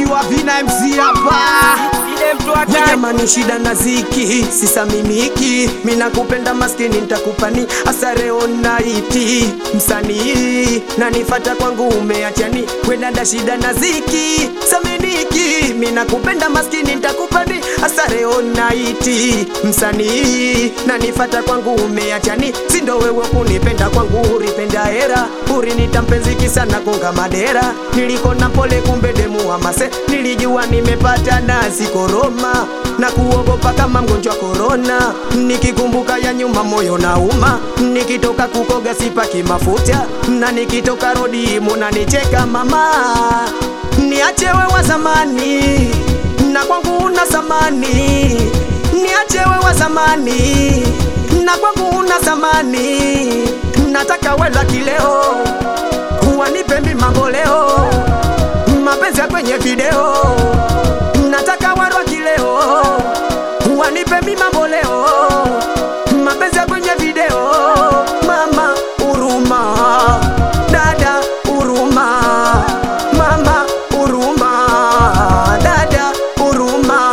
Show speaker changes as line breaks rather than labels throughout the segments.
nikiwa Vina MC hapa. Jamani shida na ziki sisaminiki, mina kupenda maskini nitakupani asare onaiti msanii na nifata kwangu umeachani kwenda shida na ziki saminiki, mina kupenda maskini nitakupani asare onaiti msanii na nifata kwangu umeachani, sindo wewe kunipenda kwangu uripenda hera urinita mpenzi sana konga madera, nilikona pole kumbe demu wa mase, nilijua nimepata nasi koroma na kuogopa kama mgonjwa corona, nikikumbuka ya nyuma moyo nauma, nikitoka kukoga sipaki mafuta na nikitoka rodi muna nicheka mama, niache wewe wa zamani na kwangu una zamani, niache wewe wa zamani na kwangu una zamani, nataka wewe kileo wanipe mimi mambo leo, mapenzi ya kwenye video nataka warwa kileo, wanipe mimi mambo leo, mapenzi ya kwenye video. Mama huruma, dada huruma, mama huruma, dada huruma.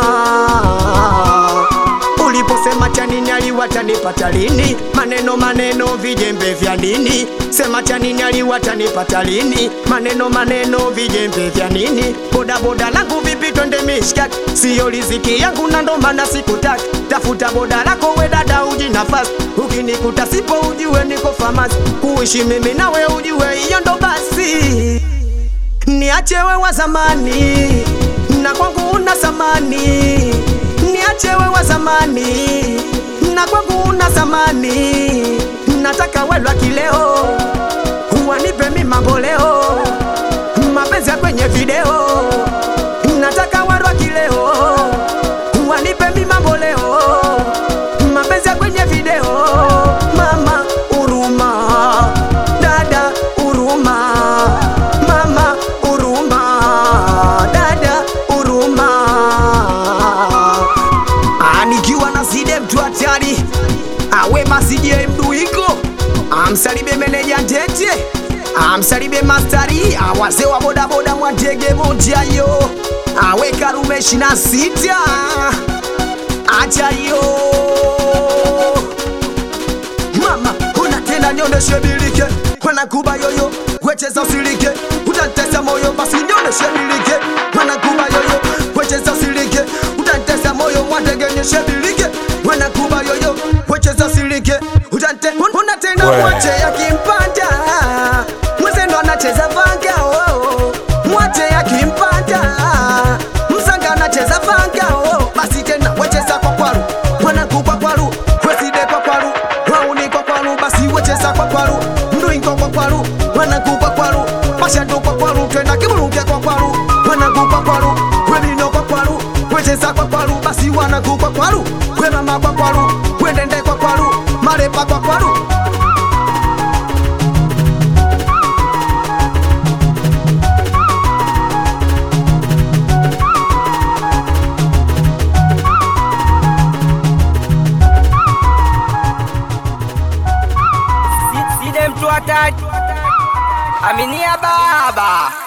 Uliposema chanini aliwatanipata lini, maneno vijembe vya nini, sema chanini aliwatanipata lini, maneno vijembe vya nini, boda langu vipi twende mishkaki, sio riziki yangu na ndo maana sikutaki, tafuta boda lako we dada uji nafasi, ukinikuta sipo ujue niko famasi, kuishi mimi nawe ujue hiyo ndo basi, niache wewe wa zamani na kwangu una zamani, niache wewe wa zamani na kwangu una zamani, nataka wewe kileo wanipe mimi mambo leo, mapenzi ya kwenye video nataka wewe kileo wanipe mimi mambo leo, mapenzi ya kwenye video. Mama huruma, dada huruma, mama huruma, dada huruma. Nikiwa na zide mtu hatari awe masije mduiko, amsalibe meneja Ndete, amsalibe mastari awaze wa boda mwandege moja yo, awe Karume 26 acha yo. Mama una tena nyoneshe bilike wana kuba yoyo wecheza usilike, utatesa moyo basi nyoneshe bilike wana kuba yoyo wecheza usilike, utatesa moyo mwandege nyeshe bilike wana kuba yoyo wecheza usilike, una tena mwache yakimpanda mwezendo anacheza vanga mwache yakimpanda msanga anacheza vanga basi tena wecheza kwa kwaru wana kuba kwaru weside kwa kwaru wauni kwa kwaru basi wecheza kwa kwaru mduingo kwa kwaru wana kuba kwaru mashando kwa kwaru tena kiburunge kwa kwaru wana kuba kwaru webino kwa kwaru wecheza kwa kwaru basi wana kuba kwaru kwemama kwa kwaru kwendende kwa kwaru marepa kwa kwaru.
Aminia baba